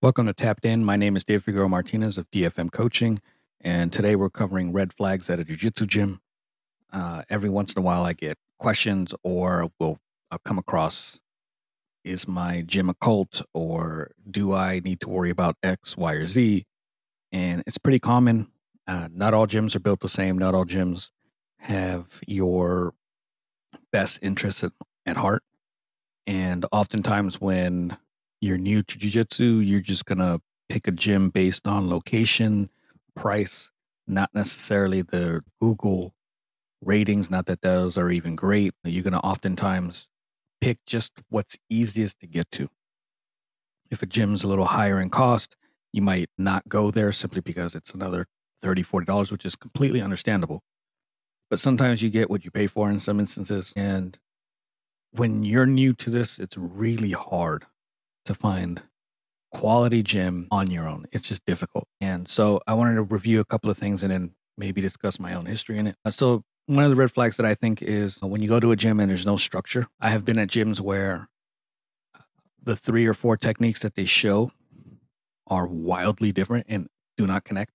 Welcome to Tapped In. My name is Dave Figueroa Martinez of DFM Coaching, and today we're covering red flags at a jiu-jitsu gym. Every once in a while, I get questions, or I'll come across: is my gym a cult, or do I need to worry about X, Y, or Z? And it's pretty common. Not all gyms are built the same. Not all gyms have your best interests at heart. And oftentimes, when you're new to jiu-jitsu, you're just gonna pick a gym based on location, price, not necessarily the Google ratings. Not that those are even great. You're gonna oftentimes pick just what's easiest to get to. If a gym's a little higher in cost, you might not go there simply because it's another $30, $40, which is completely understandable. But sometimes you get what you pay for in some instances. And when you're new to this, it's really hard to find quality gym on your own. It's just difficult. And so I wanted to review a couple of things and then maybe discuss my own history in it. So one of the red flags that I think is when you go to a gym and there's no structure. I have been at gyms where the 3 or 4 techniques that they show are wildly different and do not connect.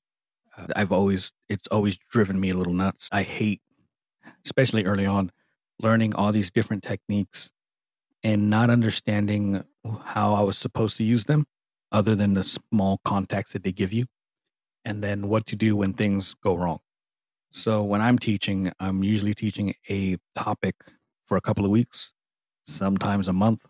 It's always driven me a little nuts. I hate, especially early on, learning all these different techniques and not understanding how I was supposed to use them other than the small context that they give you, and then what to do when things go wrong. So when I'm teaching, I'm usually teaching a topic for a couple of weeks, sometimes a month,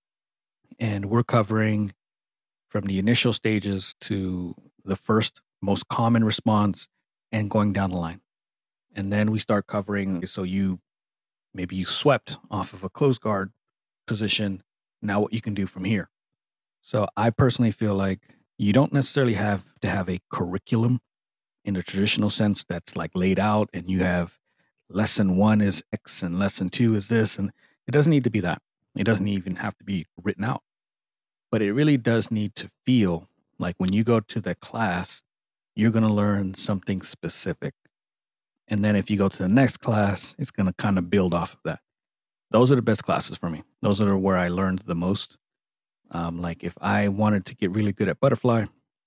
and we're covering from the initial stages to the first most common response and going down the line. And then we start covering, so maybe you swept off of a closed guard position, now what you can do from here. So I personally feel like you don't necessarily have to have a curriculum in the traditional sense that's like laid out and you have lesson 1 is X and lesson 2 is this. And it doesn't need to be that. It doesn't even have to be written out. But it really does need to feel like when you go to the class, you're going to learn something specific. And then if you go to the next class, it's going to kind of build off of that. Those are the best classes for me. Those are where I learned the most. Like if I wanted to get really good at butterfly,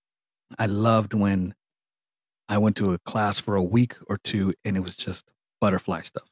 I loved when I went to a class for a week or two and it was just butterfly stuff.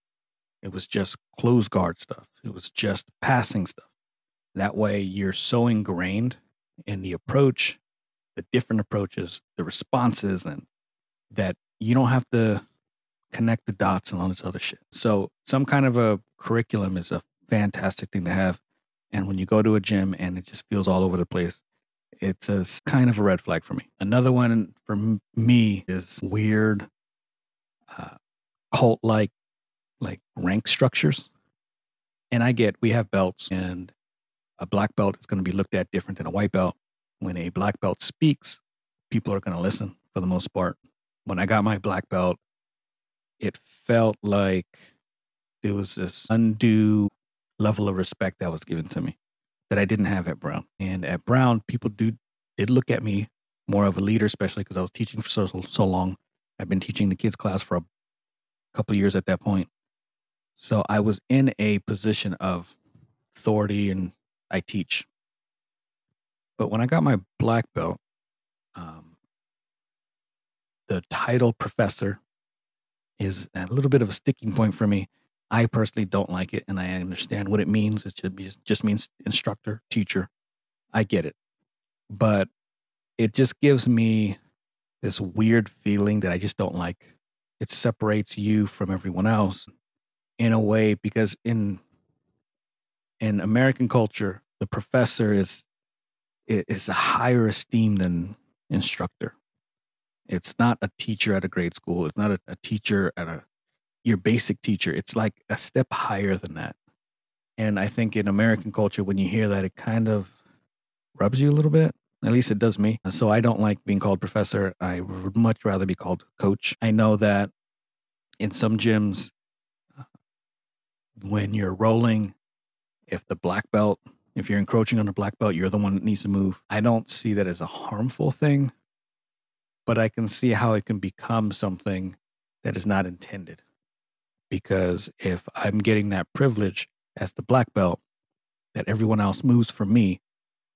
It was just closed guard stuff. It was just passing stuff. That way you're so ingrained in the approach, the different approaches, the responses, and that you don't have to connect the dots and all this other shit. So some kind of a curriculum is a fantastic thing to have. And when you go to a gym and it just feels all over the place, it's a kind of a red flag for me. Another one for me is weird uh, cult like rank structures. And we have belts, and a black belt is going to be looked at different than a white belt. When a black belt speaks, people are going to listen for the most part. When I got my black belt, it felt like there was this undue level of respect that was given to me that I didn't have at Brown. And at Brown, people did look at me more of a leader, especially because I was teaching for so long. I've been teaching the kids class for a couple of years at that point. So I was in a position of authority and I teach. But when I got my black belt, um, the title professor is a little bit of a sticking point for me. I personally don't like it, and I understand what it means. Just means instructor, teacher. I get it. But it just gives me this weird feeling that I just don't like. It separates you from everyone else in a way because in American culture, the professor is a higher esteem than instructor. It's not a teacher at a grade school. It's not a teacher at your basic teacher. It's like a step higher than that. And I think in American culture, when you hear that, it kind of rubs you a little bit. At least it does me. So I don't like being called professor. I would much rather be called coach. I know that in some gyms, uh, when you're rolling, if you're encroaching on the black belt, you're the one that needs to move. I don't see that as a harmful thing, but I can see how it can become something that is not intended. Because if I'm getting that privilege as the black belt, that everyone else moves for me,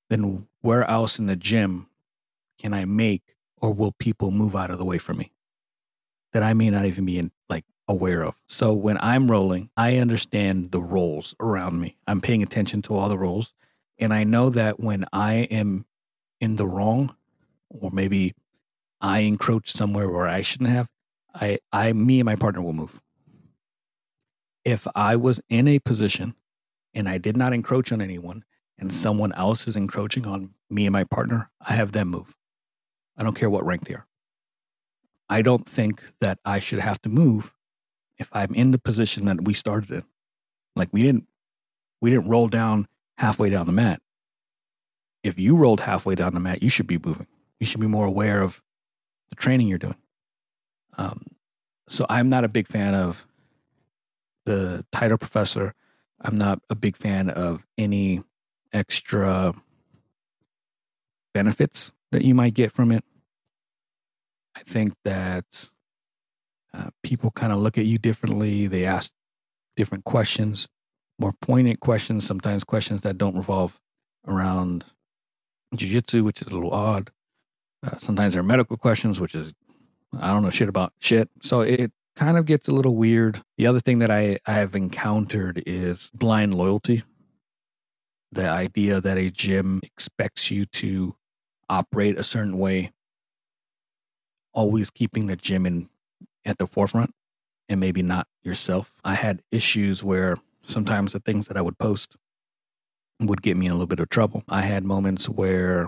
then where else in the gym can I make, or will people move out of the way from me that I may not even be aware of? So when I'm rolling, I understand the roles around me. I'm paying attention to all the roles, and I know that when I am in the wrong, or maybe I encroach somewhere where I shouldn't have, me and my partner will move. If I was in a position and I did not encroach on anyone, and someone else is encroaching on me and my partner, I have them move. I don't care what rank they are. I don't think that I should have to move if I'm in the position that we started in. Like we didn't roll down halfway down the mat. If you rolled halfway down the mat, you should be moving. You should be more aware of the training you're doing. Um, so I'm not a big fan of the title professor. I'm not a big fan of any extra benefits that you might get from it. I think that people kind of look at you differently. They ask different questions, more poignant questions, sometimes questions that don't revolve around jiu-jitsu, which is a little odd. Sometimes they're medical questions, which is, I don't know shit about shit. So it kind of gets a little weird. The other thing that I have encountered is blind loyalty. The idea that a gym expects you to operate a certain way, always keeping the gym at the forefront and maybe not yourself. I had issues where sometimes the things that I would post would get me in a little bit of trouble. I had moments where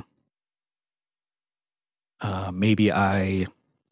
maybe I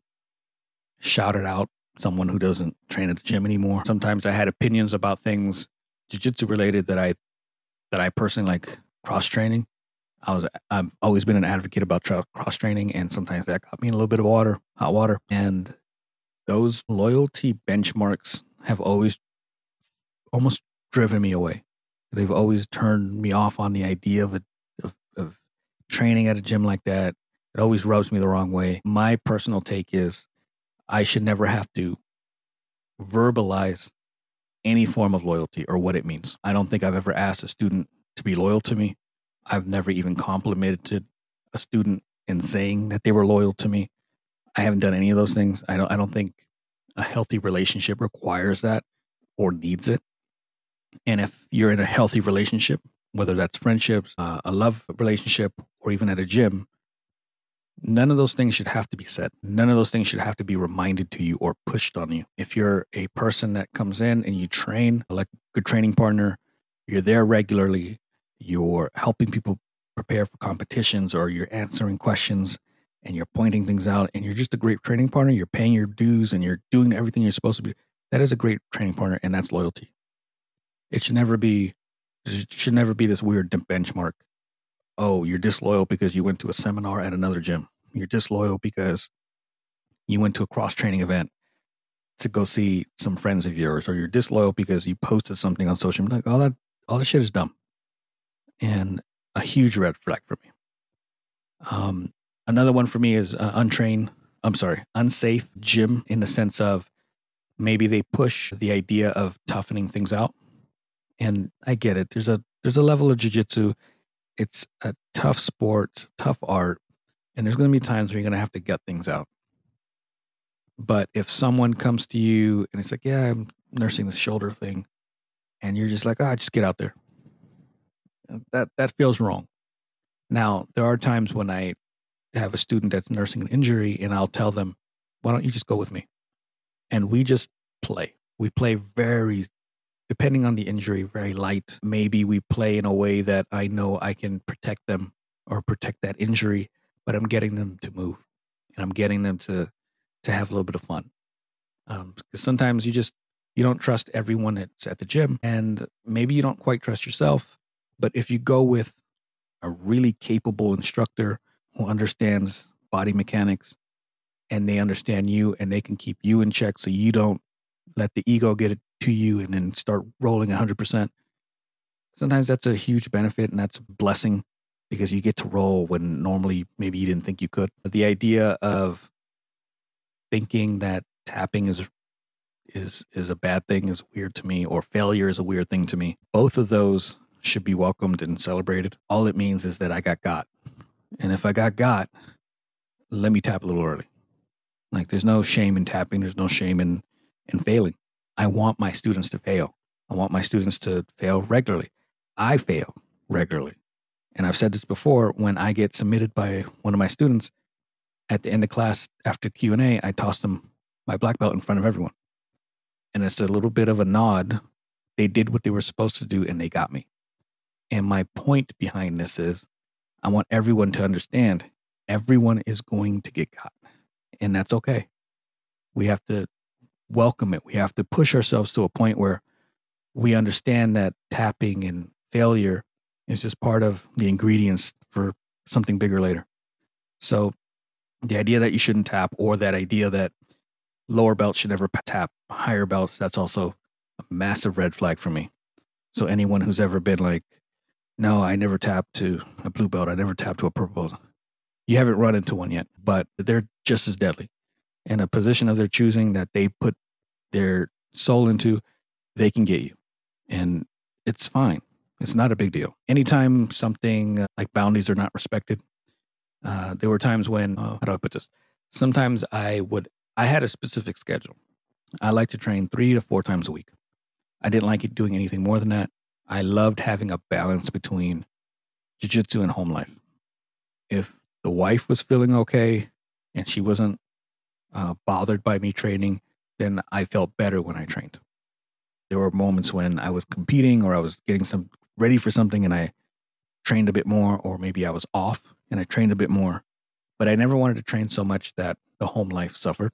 shouted out someone who doesn't train at the gym anymore. Sometimes I had opinions about things jiu-jitsu related that I personally like cross training. I've always been an advocate about cross training, and sometimes that got me in a little bit of hot water. And those loyalty benchmarks have always almost driven me away. They've always turned me off on the idea of training at a gym like that. It always rubs me the wrong way. My personal take is I should never have to verbalize any form of loyalty or what it means. I don't think I've ever asked a student to be loyal to me. I've never even complimented a student in saying that they were loyal to me. I haven't done any of those things. I don't think a healthy relationship requires that or needs it. And if you're in a healthy relationship, whether that's friendships, a love relationship, or even at a gym, none of those things should have to be said. None of those things should have to be reminded to you or pushed on you. If you're a person that comes in and you train like a good training partner, you're there regularly, you're helping people prepare for competitions, or you're answering questions and you're pointing things out, and you're just a great training partner, you're paying your dues and you're doing everything you're supposed to be, that is a great training partner, and that's loyalty. It should never be this weird benchmark. Oh, you're disloyal because you went to a seminar at another gym. You're disloyal because you went to a cross training event to go see some friends of yours, or you're disloyal because you posted something on social media. Like all that shit is dumb, and a huge red flag for me. Another one for me is unsafe gym, in the sense of maybe they push the idea of toughening things out. And I get it. There's a level of jiu-jitsu. It's a tough sport, tough art, and there's going to be times where you're going to have to gut things out. But if someone comes to you and it's like, yeah, I'm nursing this shoulder thing, and you're just like, just get out there. That feels wrong. Now, there are times when I have a student that's nursing an injury, and I'll tell them, why don't you just go with me? And we just play. We play very, depending on the injury, very light. Maybe we play in a way that I know I can protect them or protect that injury, but I'm getting them to move, and I'm getting them to have a little bit of fun. Because sometimes you don't trust everyone that's at the gym, and maybe you don't quite trust yourself. But if you go with a really capable instructor who understands body mechanics, and they understand you, and they can keep you in check so you don't let the ego get it to you and then start rolling 100%. Sometimes that's a huge benefit, and that's a blessing, because you get to roll when normally maybe you didn't think you could. But the idea of thinking that tapping is a bad thing is weird to me, or failure is a weird thing to me. Both of those should be welcomed and celebrated. All it means is that I got. And if I got, let me tap a little early. Like there's no shame in tapping. There's no shame in failing. I want my students to fail. I want my students to fail regularly. I fail regularly. And I've said this before, when I get submitted by one of my students at the end of class after Q&A, I toss them my black belt in front of everyone. And it's a little bit of a nod. They did what they were supposed to do and they got me. And my point behind this is I want everyone to understand everyone is going to get got. And that's okay. We have to welcome it. We have to push ourselves to a point where we understand that tapping and failure is just part of the ingredients for something bigger later. So the idea that you shouldn't tap, or that idea that lower belts should never tap higher belts, that's also a massive red flag for me. So anyone who's ever been like, no, I never tapped to a blue belt, I never tapped to a purple belt, you haven't run into one yet, but they're just as deadly. In a position of their choosing that they put their soul into, they can get you. And it's fine. It's not a big deal. Anytime something like boundaries are not respected, there were times when, how do I put this? Sometimes I had a specific schedule. I like to train 3 to 4 times a week. I didn't like it doing anything more than that. I loved having a balance between jiu-jitsu and home life. If the wife was feeling okay and she wasn't bothered by me training, then I felt better when I trained. There were moments when I was competing or I was getting ready for something and I trained a bit more, or maybe I was off and I trained a bit more, but I never wanted to train so much that the home life suffered.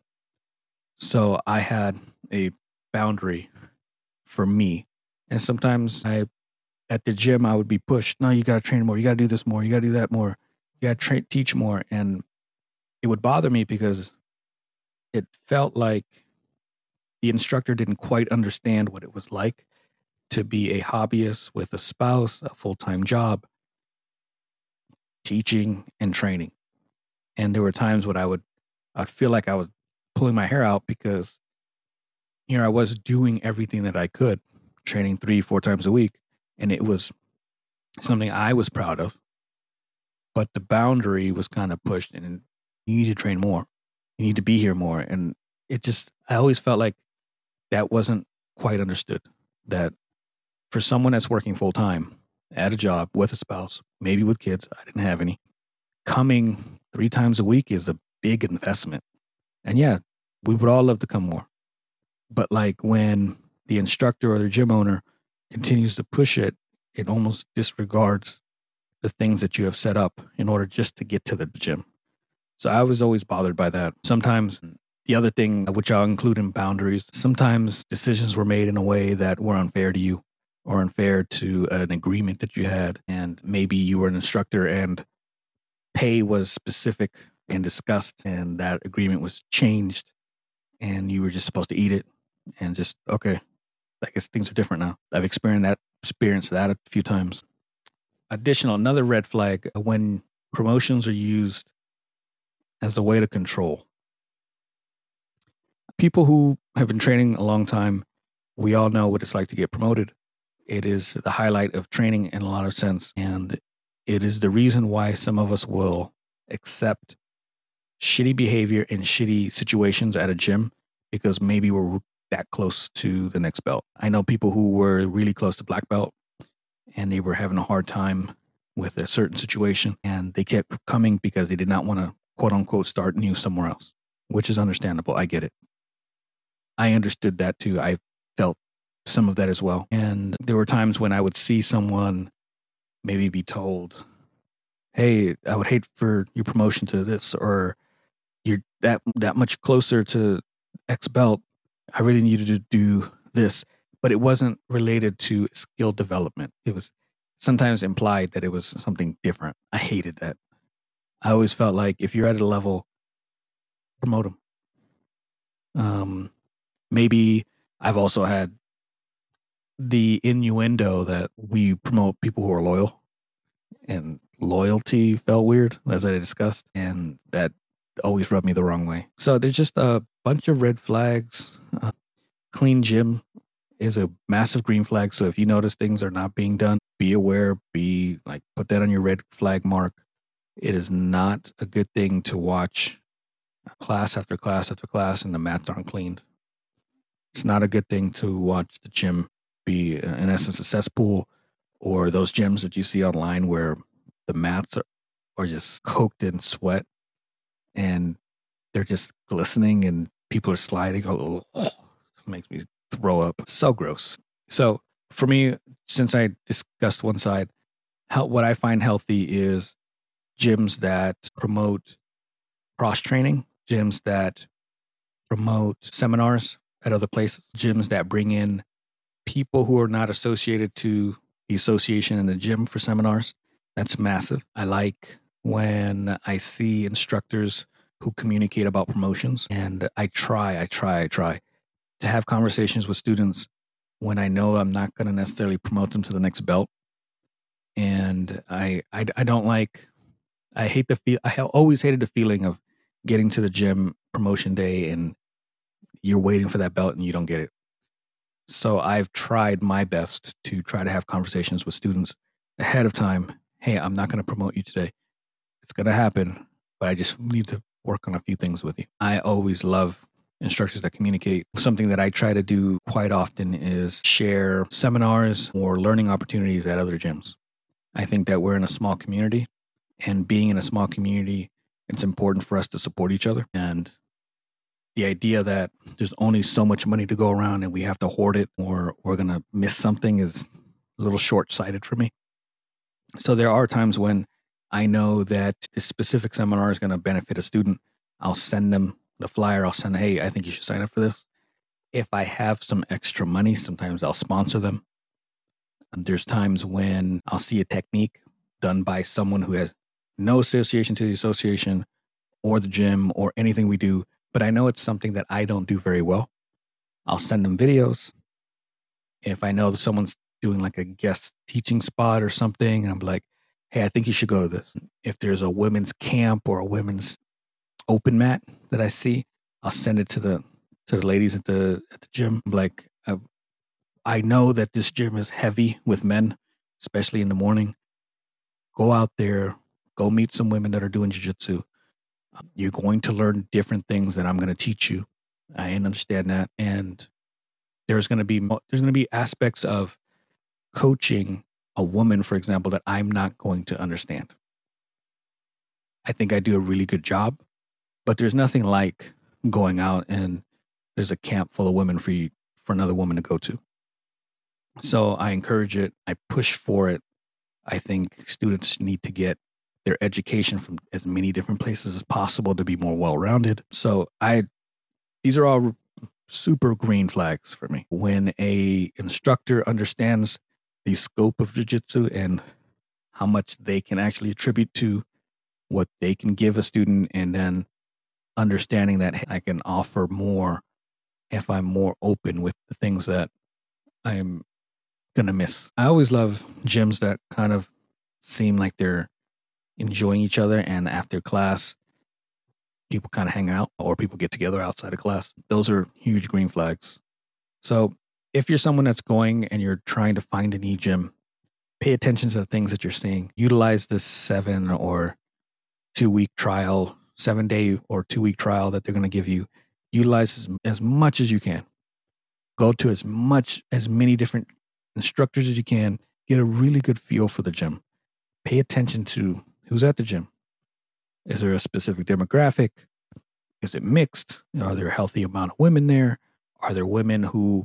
So I had a boundary for me. And sometimes at the gym, I would be pushed. No, you got to train more. You got to do this more. You got to do that more. You got to teach more. And it would bother me because it felt like the instructor didn't quite understand what it was like to be a hobbyist with a spouse, a full-time job, teaching and training. And there were times when I'd feel like I was pulling my hair out because here I was doing everything that I could, training 3-4 times a week. And it was something I was proud of, but the boundary was kind of pushed, and you need to train more. You need to be here more. And I always felt like that wasn't quite understood, that for someone that's working full time at a job with a spouse, maybe with kids, I didn't have any, coming 3 times a week is a big investment. And yeah, we would all love to come more. But like when the instructor or the gym owner continues to push it, it almost disregards the things that you have set up in order just to get to the gym. So I was always bothered by that. Sometimes the other thing, which I'll include in boundaries, sometimes decisions were made in a way that were unfair to you or unfair to an agreement that you had. And maybe you were an instructor and pay was specific and discussed, and that agreement was changed and you were just supposed to eat it and just, okay, I guess things are different now. I've experienced that a few times. Another red flag, when promotions are used as a way to control. People who have been training a long time, we all know what it's like to get promoted. It is the highlight of training in a lot of sense. And it is the reason why some of us will accept shitty behavior in shitty situations at a gym, because maybe we're that close to the next belt. I know people who were really close to black belt and they were having a hard time with a certain situation, and they kept coming because they did not want to, quote unquote, start new somewhere else, which is understandable. I get it. I understood that too. I felt some of that as well. And there were times when I would see someone maybe be told, hey, I would hate for your promotion to this, or you're that much closer to X belt. I really need you to do this. But it wasn't related to skill development. It was sometimes implied that it was something different. I hated that. I always felt like if you're at a level, promote them. Maybe I've also had the innuendo that we promote people who are loyal, and loyalty felt weird, as I discussed, and that always rubbed me the wrong way. So there's just a bunch of red flags. Clean gym is a massive green flag. So if you notice things are not being done, be aware, put that on your red flag mark. It is not a good thing to watch class after class after class and the mats aren't cleaned. It's not a good thing to watch the gym be, in essence, a cesspool, or those gyms that you see online where the mats are just coaked in sweat and they're just glistening and people are sliding. Oh, it makes me throw up. So gross. So for me, since I discussed one side, what I find healthy is gyms that promote cross training, gyms that promote seminars at other places, gyms that bring in people who are not associated to the association in the gym for seminars. That's massive. I like when I see instructors who communicate about promotions, and I try to have conversations with students when I know I'm not going to necessarily promote them to the next belt. And I don't like, I hate the feel. I always hated the feeling of getting to the gym promotion day and you're waiting for that belt and you don't get it. So I've tried my best to try to have conversations with students ahead of time. Hey, I'm not going to promote you today. It's going to happen, but I just need to work on a few things with you. I always love instructors that communicate. Something that I try to do quite often is share seminars or learning opportunities at other gyms. I think that we're in a small community, and being in a small community, it's important for us to support each other. And the idea that there's only so much money to go around and we have to hoard it or we're going to miss something is a little short-sighted for me. So there are times when I know that this specific seminar is going to benefit a student. I'll send them the flyer. I'll send, hey, I think you should sign up for this. If I have some extra money, sometimes I'll sponsor them. There's times when I'll see a technique done by someone who has no association to the association or the gym or anything we do, but I know it's something that I don't do very well. I'll send them videos. If I know that someone's doing like a guest teaching spot or something, and I'm like, hey, I think you should go to this. If there's a women's camp or a women's open mat that I see, I'll send it to the ladies at the gym. I'm like, I know that this gym is heavy with men, especially in the morning. Go out there, go meet some women that are doing jiu-jitsu. You're going to learn different things that I'm going to teach you. I understand that, and there's going to be aspects of coaching a woman, for example, that I'm not going to understand. I think I do a really good job, but there's nothing like going out and there's a camp full of women for another woman to go to. So I encourage it. I push for it. I think students need to get their education from as many different places as possible to be more well-rounded. So these are all super green flags for me. When a instructor understands the scope of jiu-jitsu and how much they can actually attribute to what they can give a student, and then understanding that I can offer more if I'm more open with the things that I'm going to miss. I always love gyms that kind of seem like they're enjoying each other, and after class, people kind of hang out or people get together outside of class. Those are huge green flags. So if you're someone that's going and you're trying to find a new gym, pay attention to the things that you're seeing. Utilize this 7 or 2 week trial, 7-day or 2 week trial that they're going to give you. Utilize as much as you can. Go to as many different instructors as you can. Get a really good feel for the gym. Pay attention to who's at the gym. Is there a specific demographic? Is it mixed? Are there a healthy amount of women there? Are there women who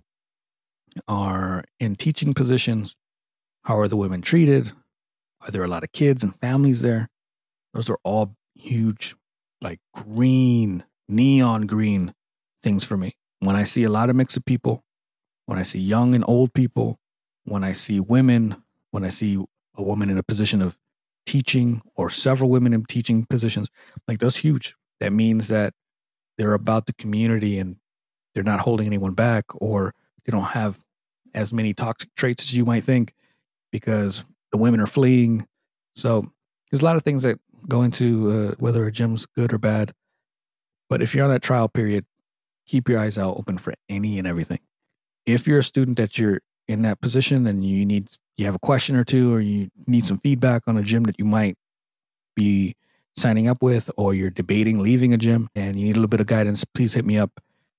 are in teaching positions? How are the women treated? Are there a lot of kids and families there? Those are all huge, like green, neon green things for me. When I see a lot of mix of people, when I see young and old people, when I see women, when I see a woman in a position of teaching or several women in teaching positions, like that's huge. That means that they're about the community and they're not holding anyone back, or they don't have as many toxic traits as you might think because the women are fleeing. So there's a lot of things that go into whether a gym's good or bad. But if you're on that trial period, keep your eyes out open for any and everything. If you're a student that you're in that position and you have a question or two, or you need some feedback on a gym that you might be signing up with, or you're debating leaving a gym and you need a little bit of guidance, please hit me up,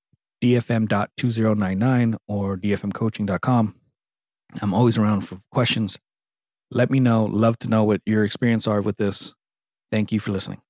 dfm.2099 or dfmcoaching.com. I'm always around for questions. Let me know. Love to know what your experience are with this. Thank you for listening.